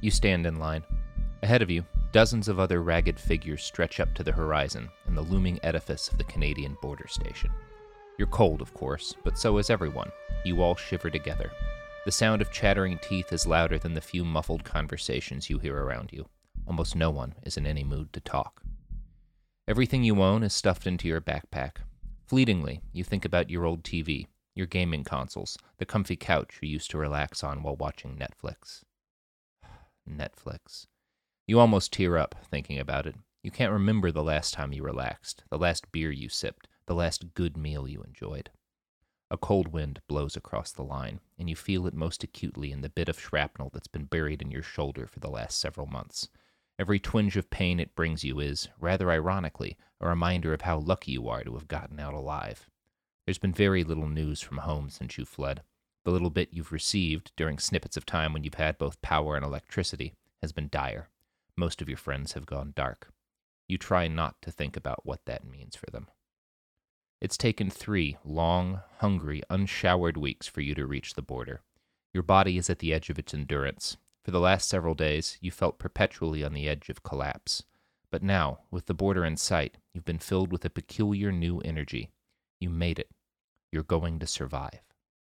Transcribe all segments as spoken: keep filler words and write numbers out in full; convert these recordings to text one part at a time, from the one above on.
You stand in line. Ahead of you, dozens of other ragged figures stretch up to the horizon in the looming edifice of the Canadian border station. You're cold, of course, but so is everyone. You all shiver together. The sound of chattering teeth is louder than the few muffled conversations you hear around you. Almost no one is in any mood to talk. Everything you own is stuffed into your backpack. Fleetingly, you think about your old T V, your gaming consoles, the comfy couch you used to relax on while watching Netflix. Netflix. You almost tear up thinking about it. You can't remember the last time you relaxed, the last beer you sipped, the last good meal you enjoyed. A cold wind blows across the line, and you feel it most acutely in the bit of shrapnel that's been buried in your shoulder for the last several months. Every twinge of pain it brings you is, rather ironically, a reminder of how lucky you are to have gotten out alive. There's been very little news from home since you fled. The little bit you've received, during snippets of time when you've had both power and electricity, has been dire. Most of your friends have gone dark. You try not to think about what that means for them. It's taken three long, hungry, unshowered weeks for you to reach the border. Your body is at the edge of its endurance. For the last several days, you felt perpetually on the edge of collapse. But now, with the border in sight, you've been filled with a peculiar new energy. You made it. You're going to survive.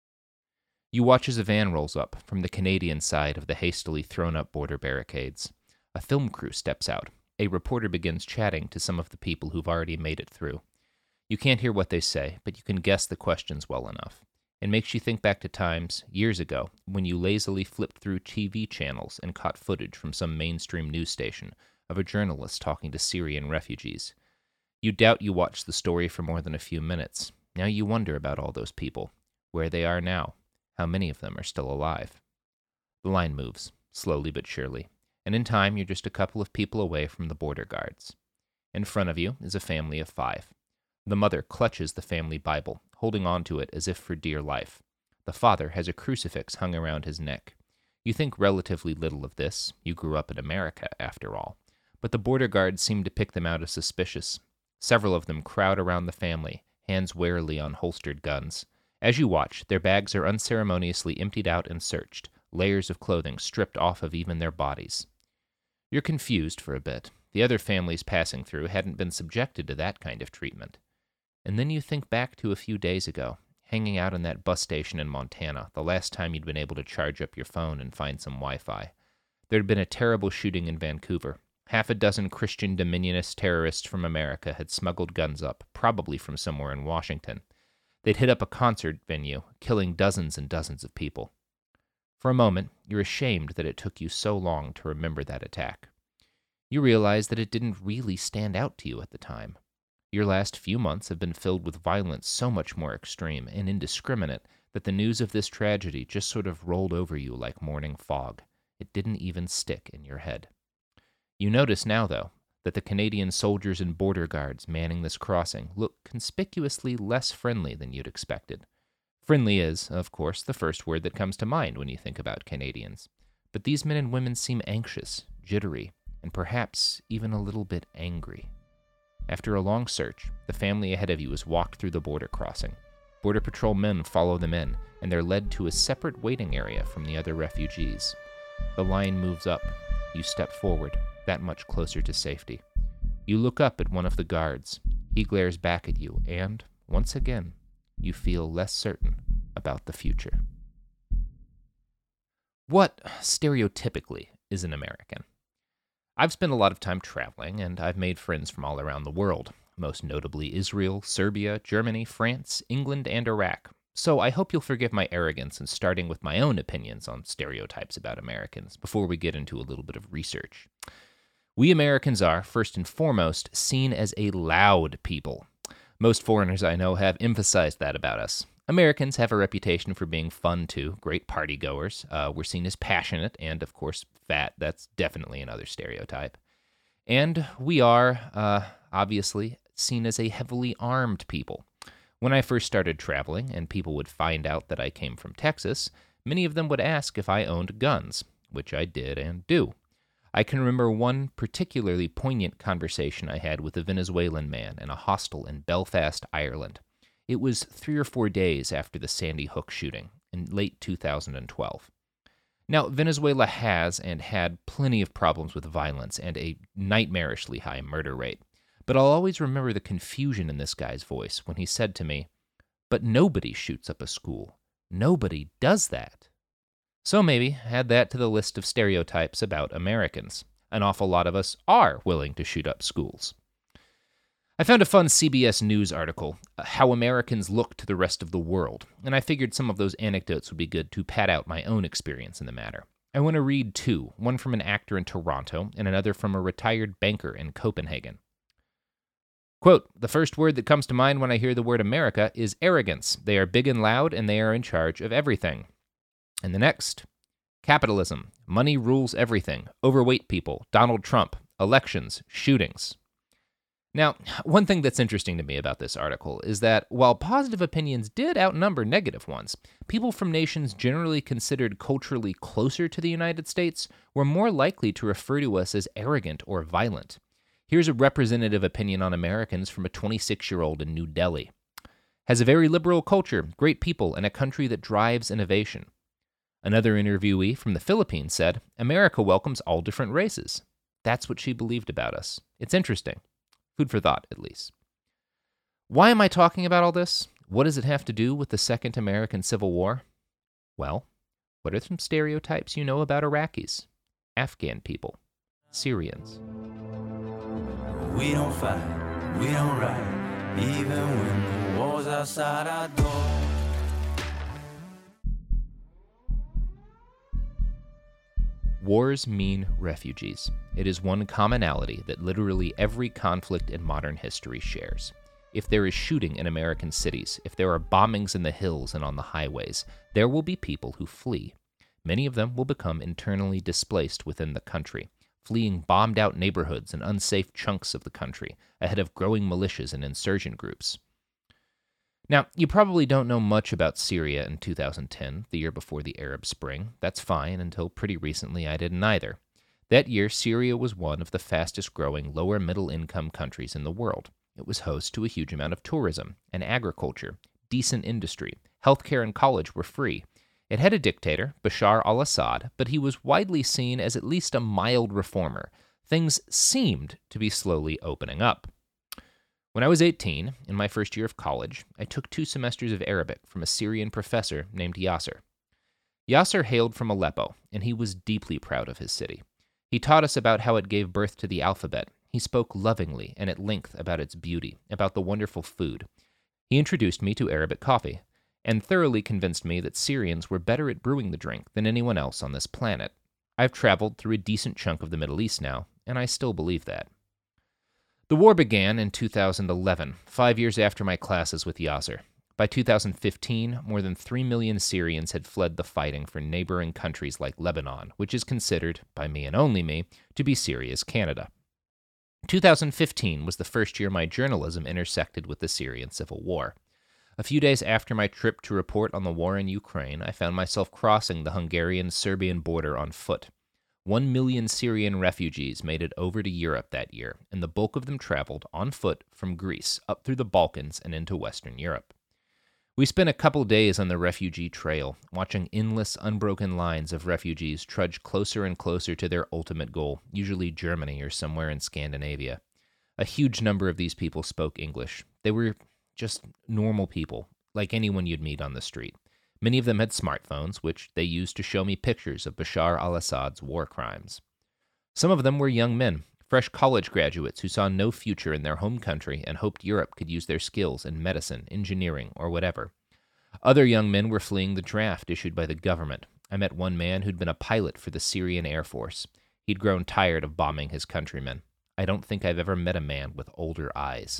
You watch as a van rolls up from the Canadian side of the hastily thrown-up border barricades. A film crew steps out. A reporter begins chatting to some of the people who've already made it through. You can't hear what they say, but you can guess the questions well enough. It makes you think back to times, years ago, when you lazily flipped through T V channels and caught footage from some mainstream news station of a journalist talking to Syrian refugees. You doubt you watched the story for more than a few minutes. Now you wonder about all those people, where they are now, how many of them are still alive. The line moves, slowly but surely, and in time you're just a couple of people away from the border guards. In front of you is a family of five. The mother clutches the family Bible, holding on to it as if for dear life. The father has a crucifix hung around his neck. You think relatively little of this. You grew up in America, after all. But the border guards seem to pick them out as suspicious. Several of them crowd around the family, hands warily on holstered guns. As you watch, their bags are unceremoniously emptied out and searched, layers of clothing stripped off of even their bodies. You're confused for a bit. The other families passing through hadn't been subjected to that kind of treatment. And then you think back to a few days ago, hanging out in that bus station in Montana, the last time you'd been able to charge up your phone and find some Wi-Fi. There'd been a terrible shooting in Vancouver. Half a dozen Christian Dominionist terrorists from America had smuggled guns up, probably from somewhere in Washington. They'd hit up a concert venue, killing dozens and dozens of people. For a moment, you're ashamed that it took you so long to remember that attack. You realize that it didn't really stand out to you at the time. Your last few months have been filled with violence so much more extreme and indiscriminate that the news of this tragedy just sort of rolled over you like morning fog. It didn't even stick in your head. You notice now, though, that the Canadian soldiers and border guards manning this crossing look conspicuously less friendly than you'd expected. Friendly is, of course, the first word that comes to mind when you think about Canadians. But these men and women seem anxious, jittery, and perhaps even a little bit angry. After a long search, the family ahead of you is walked through the border crossing. Border Patrol men follow them in, and they're led to a separate waiting area from the other refugees. The line moves up. You step forward, that much closer to safety. You look up at one of the guards. He glares back at you, and, once again, you feel less certain about the future. What, stereotypically, is an American? I've spent a lot of time traveling, and I've made friends from all around the world, most notably Israel, Serbia, Germany, France, England, and Iraq. So I hope you'll forgive my arrogance in starting with my own opinions on stereotypes about Americans before we get into a little bit of research. We Americans are, first and foremost, seen as a loud people. Most foreigners I know have emphasized that about us. Americans have a reputation for being fun, too, great partygoers. Uh, we're seen as passionate and, of course, fat. That's definitely another stereotype. And we are, uh, obviously, seen as a heavily armed people. When I first started traveling and people would find out that I came from Texas, many of them would ask if I owned guns, which I did and do. I can remember one particularly poignant conversation I had with a Venezuelan man in a hostel in Belfast, Ireland. It was three or four days after the Sandy Hook shooting in late two thousand twelve. Now, Venezuela has and had plenty of problems with violence and a nightmarishly high murder rate. But I'll always remember the confusion in this guy's voice when he said to me, "But nobody shoots up a school. Nobody does that." So maybe add that to the list of stereotypes about Americans. An awful lot of us are willing to shoot up schools. I found a fun C B S News article, How Americans Look to the Rest of the World, and I figured some of those anecdotes would be good to pad out my own experience in the matter. I want to read two, one from an actor in Toronto and another from a retired banker in Copenhagen. Quote, "The first word that comes to mind when I hear the word America is arrogance. They are big and loud, and they are in charge of everything." And the next, "Capitalism. Money rules everything. Overweight people. Donald Trump. Elections. Shootings." Now, one thing that's interesting to me about this article is that while positive opinions did outnumber negative ones, people from nations generally considered culturally closer to the United States were more likely to refer to us as arrogant or violent. Here's a representative opinion on Americans from a twenty-six-year-old in New Delhi. "Has a very liberal culture, great people, and a country that drives innovation." Another interviewee from the Philippines said, "America welcomes all different races." That's what she believed about us. It's interesting. Food for thought, at least. Why am I talking about all this? What does it have to do with the Second American Civil War? Well, what are some stereotypes you know about Iraqis, Afghan people, Syrians? We don't fight, we don't ride, even when the war's outside our door. Wars mean refugees. It is one commonality that literally every conflict in modern history shares. If there is shooting in American cities, if there are bombings in the hills and on the highways, there will be people who flee. Many of them will become internally displaced within the country, fleeing bombed-out neighborhoods and unsafe chunks of the country, ahead of growing militias and insurgent groups. Now, you probably don't know much about Syria in two thousand ten, the year before the Arab Spring. That's fine, until pretty recently I didn't either. That year, Syria was one of the fastest-growing lower-middle-income countries in the world. It was host to a huge amount of tourism and agriculture, decent industry, healthcare and college were free. It had a dictator, Bashar al-Assad, but he was widely seen as at least a mild reformer. Things seemed to be slowly opening up. When I was eighteen, in my first year of college, I took two semesters of Arabic from a Syrian professor named Yasser. Yasser hailed from Aleppo, and he was deeply proud of his city. He taught us about how it gave birth to the alphabet. He spoke lovingly and at length about its beauty, about the wonderful food. He introduced me to Arabic coffee, and thoroughly convinced me that Syrians were better at brewing the drink than anyone else on this planet. I've traveled through a decent chunk of the Middle East now, and I still believe that. The war began in two thousand eleven, five years after my classes with Yasser. By two thousand fifteen, more than three million Syrians had fled the fighting for neighboring countries like Lebanon, which is considered, by me and only me, to be Syria's Canada. two thousand fifteen was the first year my journalism intersected with the Syrian civil war. A few days after my trip to report on the war in Ukraine, I found myself crossing the Hungarian-Serbian border on foot. One million Syrian refugees made it over to Europe that year, and the bulk of them traveled on foot from Greece up through the Balkans and into Western Europe. We spent a couple days on the refugee trail, watching endless, unbroken lines of refugees trudge closer and closer to their ultimate goal, usually Germany or somewhere in Scandinavia. A huge number of these people spoke English. They were just normal people, like anyone you'd meet on the street. Many of them had smartphones, which they used to show me pictures of Bashar al-Assad's war crimes. Some of them were young men, fresh college graduates who saw no future in their home country and hoped Europe could use their skills in medicine, engineering, or whatever. Other young men were fleeing the draft issued by the government. I met one man who'd been a pilot for the Syrian Air Force. He'd grown tired of bombing his countrymen. I don't think I've ever met a man with older eyes.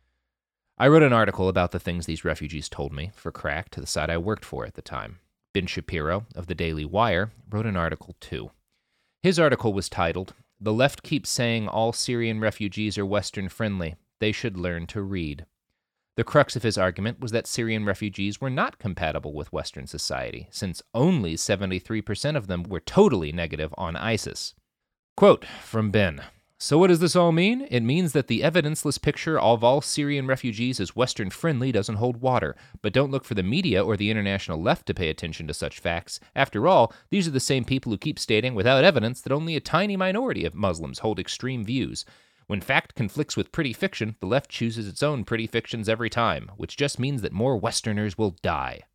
I wrote an article about the things these refugees told me for Cracked, the site I worked for at the time. Ben Shapiro, of the Daily Wire, wrote an article too. His article was titled, "The Left Keeps Saying All Syrian Refugees Are Western-Friendly. They Should Learn to Read." The crux of his argument was that Syrian refugees were not compatible with Western society, since only seventy-three percent of them were totally negative on ISIS. Quote from Ben, So what does this all mean? It means that the evidenceless picture of all Syrian refugees as Western friendly doesn't hold water. But don't look for the media or the international left to pay attention to such facts. After all, these are the same people who keep stating without evidence that only a tiny minority of Muslims hold extreme views. When fact conflicts with pretty fiction, the left chooses its own pretty fictions every time, which just means that more Westerners will die.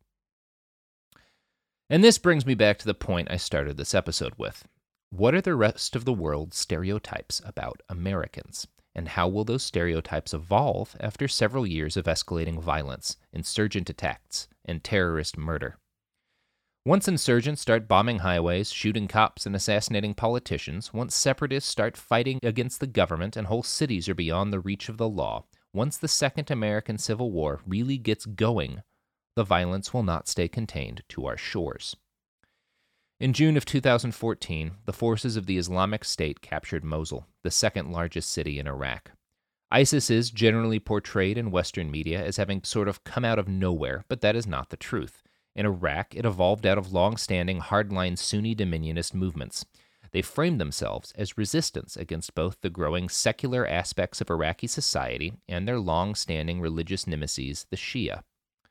And this brings me back to the point I started this episode with. What are the rest of the world's stereotypes about Americans? And how will those stereotypes evolve after several years of escalating violence, insurgent attacks, and terrorist murder? Once insurgents start bombing highways, shooting cops, and assassinating politicians, once separatists start fighting against the government and whole cities are beyond the reach of the law, once the Second American Civil War really gets going, the violence will not stay contained to our shores. In June of two thousand fourteen, the forces of the Islamic State captured Mosul, the second largest city in Iraq. ISIS is generally portrayed in Western media as having sort of come out of nowhere, but that is not the truth. In Iraq, it evolved out of long-standing hardline Sunni dominionist movements. They framed themselves as resistance against both the growing secular aspects of Iraqi society and their long-standing religious nemesis, the Shia.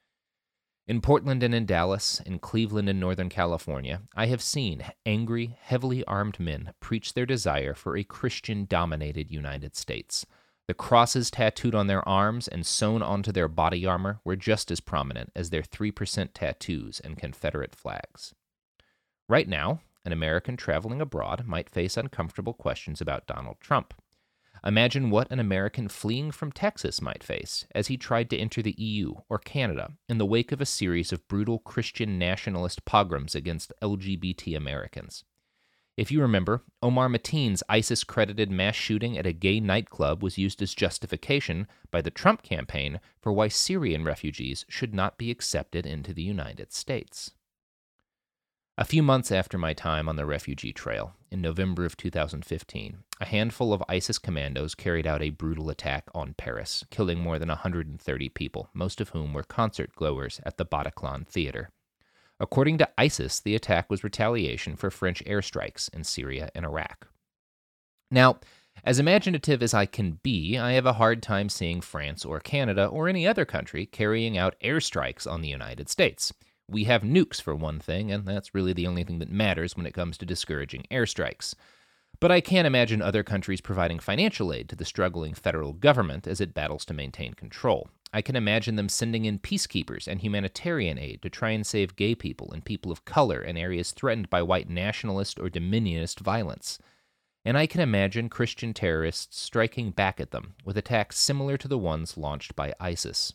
In Portland and in Dallas, in Cleveland and Northern California, I have seen angry, heavily armed men preach their desire for a Christian-dominated United States. The crosses tattooed on their arms and sewn onto their body armor were just as prominent as their three percent tattoos and Confederate flags. Right now, an American traveling abroad might face uncomfortable questions about Donald Trump. Imagine what an American fleeing from Texas might face as he tried to enter the E U or Canada in the wake of a series of brutal Christian nationalist pogroms against L G B T Americans. If you remember, Omar Mateen's ISIS-credited mass shooting at a gay nightclub was used as justification by the Trump campaign for why Syrian refugees should not be accepted into the United States. A few months after my time on the refugee trail, in November of two thousand fifteen, a handful of ISIS commandos carried out a brutal attack on Paris, killing more than one hundred thirty people, most of whom were concert-goers at the Bataclan Theater. According to ISIS, the attack was retaliation for French airstrikes in Syria and Iraq. Now, as imaginative as I can be, I have a hard time seeing France or Canada or any other country carrying out airstrikes on the United States. We have nukes, for one thing, and that's really the only thing that matters when it comes to discouraging airstrikes. But I can't imagine other countries providing financial aid to the struggling federal government as it battles to maintain control. I can imagine them sending in peacekeepers and humanitarian aid to try and save gay people and people of color in areas threatened by white nationalist or dominionist violence. And I can imagine Christian terrorists striking back at them with attacks similar to the ones launched by ISIS.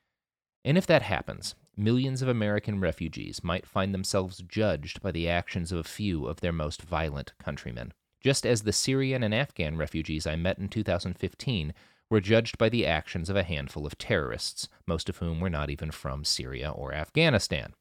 And if that happens, millions of American refugees might find themselves judged by the actions of a few of their most violent countrymen, just as the Syrian and Afghan refugees I met in two thousand fifteen were judged by the actions of a handful of terrorists, most of whom were not even from Syria or Afghanistan.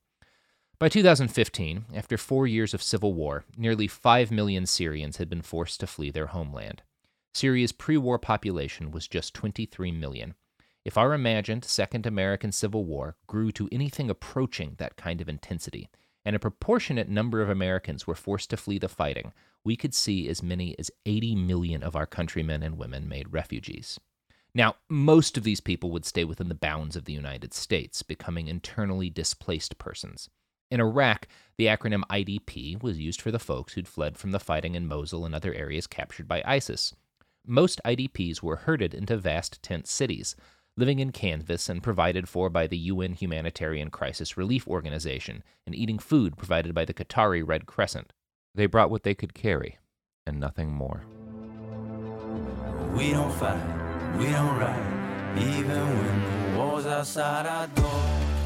By two thousand fifteen, after four years of civil war, nearly five million Syrians had been forced to flee their homeland. Syria's pre-war population was just twenty-three million. If our imagined Second American Civil War grew to anything approaching that kind of intensity, and a proportionate number of Americans were forced to flee the fighting, we could see as many as eighty million of our countrymen and women made refugees. Now, most of these people would stay within the bounds of the United States, becoming internally displaced persons. In Iraq, the acronym I D P was used for the folks who'd fled from the fighting in Mosul and other areas captured by ISIS. Most I D Ps were herded into vast tent cities, living in canvas and provided for by the U N Humanitarian Crisis Relief Organization, and eating food provided by the Qatari Red Crescent. They brought what they could carry, and nothing more. We don't fight, we don't ride, even when the war's outside our door.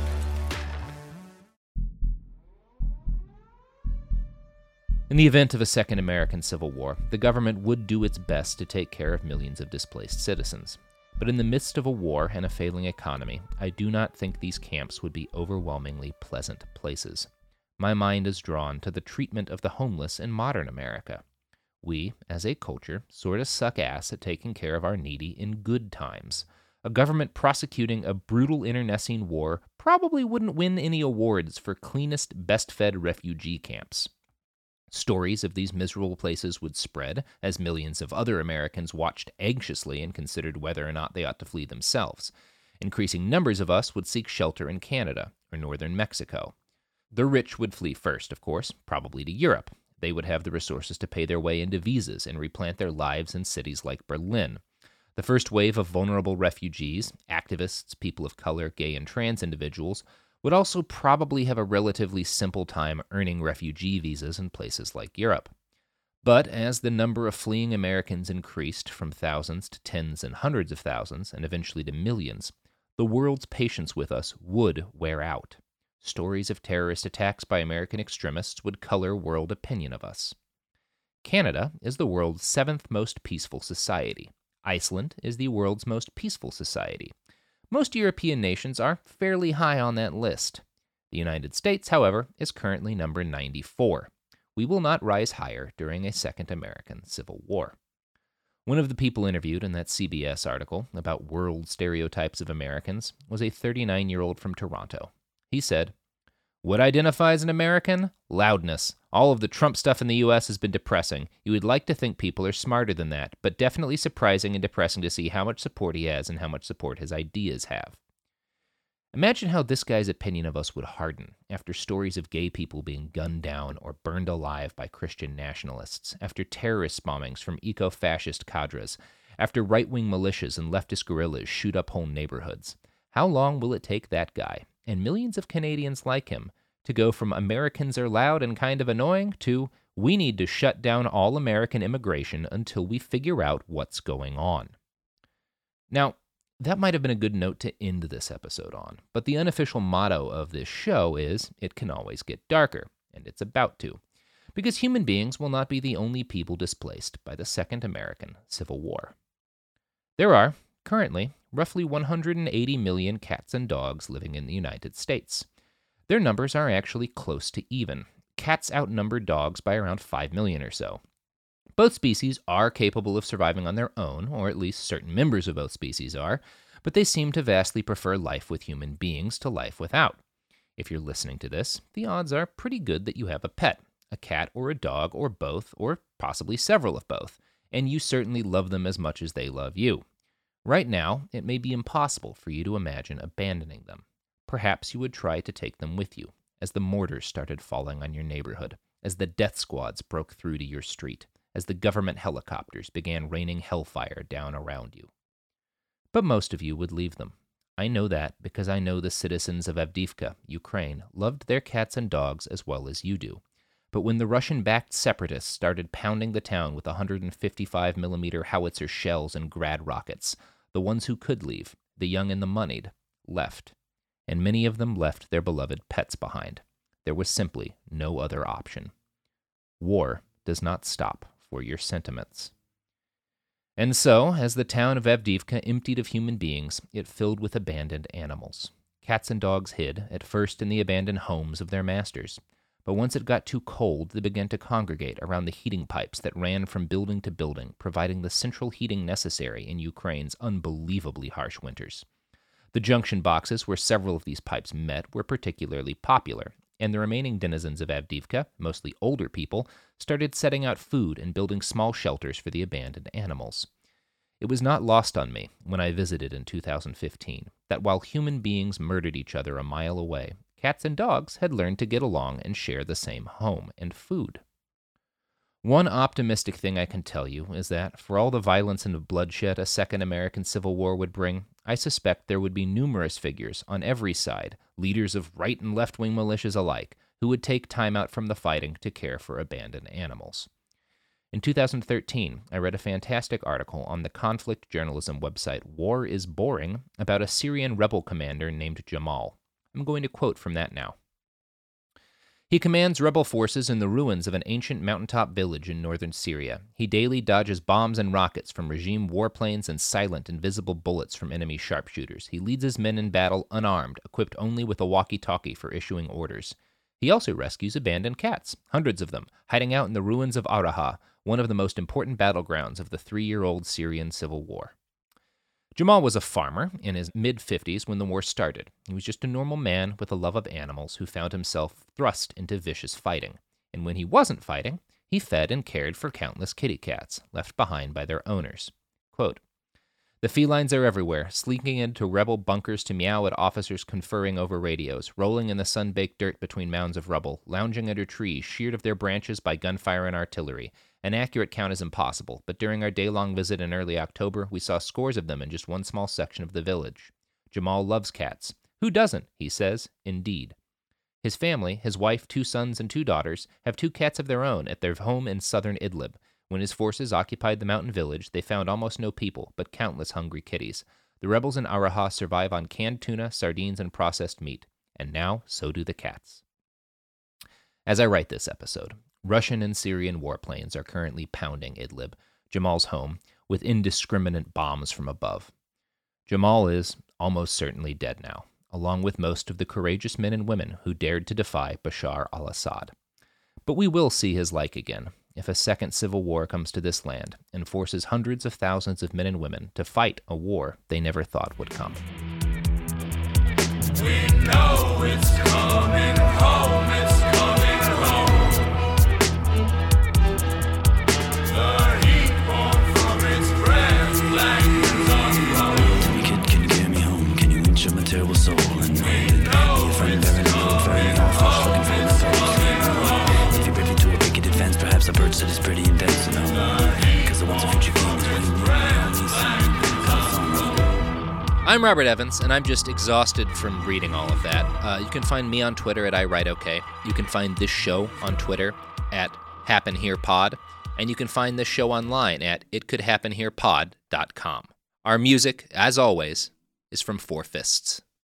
In the event of a second American Civil War, the government would do its best to take care of millions of displaced citizens. But in the midst of a war and a failing economy, I do not think these camps would be overwhelmingly pleasant places. My mind is drawn to the treatment of the homeless in modern America. We, as a culture, sort of suck ass at taking care of our needy in good times. A government prosecuting a brutal internecine war probably wouldn't win any awards for cleanest, best-fed refugee camps. Stories of these miserable places would spread as millions of other Americans watched anxiously and considered whether or not they ought to flee themselves. Increasing numbers of us would seek shelter in Canada or northern Mexico. The rich would flee first, of course, probably to Europe. They would have the resources to pay their way into visas and replant their lives in cities like Berlin. The first wave of vulnerable refugees, activists, people of color, gay and trans individuals, would also probably have a relatively simple time earning refugee visas in places like Europe. But as the number of fleeing Americans increased from thousands to tens and hundreds of thousands, and eventually to millions, the world's patience with us would wear out. Stories of terrorist attacks by American extremists would color world opinion of us. Canada is the world's seventh most peaceful society. Iceland is the world's most peaceful society. Most European nations are fairly high on that list. The United States, however, is currently number ninety-four. We will not rise higher during a second American Civil War. One of the people interviewed in that C B S article about world stereotypes of Americans was a thirty-nine-year-old from Toronto. He said, "What identifies an American? Loudness. All of the Trump stuff in the U S has been depressing. You would like to think people are smarter than that, but definitely surprising and depressing to see how much support he has and how much support his ideas have." Imagine how this guy's opinion of us would harden after stories of gay people being gunned down or burned alive by Christian nationalists, after terrorist bombings from eco-fascist cadres, after right-wing militias and leftist guerrillas shoot up whole neighborhoods. How long will it take that guy, and millions of Canadians like him, to go from Americans are loud and kind of annoying to we need to shut down all American immigration until we figure out what's going on? Now, that might have been a good note to end this episode on, but the unofficial motto of this show is, it can always get darker, and it's about to, because human beings will not be the only people displaced by the Second American Civil War. There are, currently, roughly one hundred eighty million cats and dogs living in the United States. Their numbers are actually close to even. Cats outnumber dogs by around five million or so. Both species are capable of surviving on their own, or at least certain members of both species are, but they seem to vastly prefer life with human beings to life without. If you're listening to this, the odds are pretty good that you have a pet, a cat or a dog or both, or possibly several of both, and you certainly love them as much as they love you. Right now, it may be impossible for you to imagine abandoning them. Perhaps you would try to take them with you, as the mortars started falling on your neighborhood, as the death squads broke through to your street, as the government helicopters began raining hellfire down around you. But most of you would leave them. I know that because I know the citizens of Avdiivka, Ukraine, loved their cats and dogs as well as you do. But when the Russian-backed separatists started pounding the town with one hundred fifty-five millimeter howitzer shells and Grad rockets, the ones who could leave, the young and the moneyed, left. And many of them left their beloved pets behind. There was simply no other option. War does not stop for your sentiments. And so, as the town of Avdiivka emptied of human beings, it filled with abandoned animals. Cats and dogs hid, at first in the abandoned homes of their masters. But once it got too cold, they began to congregate around the heating pipes that ran from building to building, providing the central heating necessary in Ukraine's unbelievably harsh winters. The junction boxes where several of these pipes met were particularly popular, and the remaining denizens of Avdiivka, mostly older people, started setting out food and building small shelters for the abandoned animals. It was not lost on me, when I visited in two thousand fifteen, that while human beings murdered each other a mile away, cats and dogs had learned to get along and share the same home and food. One optimistic thing I can tell you is that, for all the violence and bloodshed a second American Civil War would bring, I suspect there would be numerous figures on every side, leaders of right and left-wing militias alike, who would take time out from the fighting to care for abandoned animals. In two thousand thirteen, I read a fantastic article on the conflict journalism website War is Boring about a Syrian rebel commander named Jamal. I'm going to quote from that now. He commands rebel forces in the ruins of an ancient mountaintop village in northern Syria. He daily dodges bombs and rockets from regime warplanes and silent, invisible bullets from enemy sharpshooters. He leads his men in battle unarmed, equipped only with a walkie-talkie for issuing orders. He also rescues abandoned cats, hundreds of them, hiding out in the ruins of Araha, one of the most important battlegrounds of the three-year-old Syrian civil war. Jamal was a farmer in his mid-fifties when the war started. He was just a normal man with a love of animals who found himself thrust into vicious fighting. and when he wasn't fighting, he fed and cared for countless kitty cats left behind by their owners. Quote, "The felines are everywhere, slinking into rebel bunkers to meow at officers conferring over radios, rolling in the sun-baked dirt between mounds of rubble, lounging under trees sheared of their branches by gunfire and artillery. An accurate count is impossible, but during our day-long visit in early October, we saw scores of them in just one small section of the village. Jamal loves cats. Who doesn't, he says, indeed. His family, his wife, two sons, and two daughters, have two cats of their own at their home in southern Idlib. When his forces occupied the mountain village, they found almost no people, but countless hungry kitties. The rebels in Araha survive on canned tuna, sardines, and processed meat. And now, so do the cats." As I write this episode, Russian and Syrian warplanes are currently pounding Idlib, Jamal's home, with indiscriminate bombs from above. Jamal is almost certainly dead now, along with most of the courageous men and women who dared to defy Bashar al-Assad. But we will see his like again if a second civil war comes to this land and forces hundreds of thousands of men and women to fight a war they never thought would come. We know it's coming home, it's coming home. The heat born from its breath, black and unblown. Tell me, kid, can you get me home? Can you winch a material soul? And know that be a friend, very low, very all flesh, looking for that thought. If you're privy to a wicked advance, perhaps a bird that is pretty intense, you know. Because the one's a future king is waiting for I'm Robert Evans, and I'm just exhausted from reading all of that. Uh, you can find me on Twitter at iWriteOK. You can find this show on Twitter at HappenHerePod. And you can find this show online at it could happen here pod dot com. Our music, as always, is from Four Fists.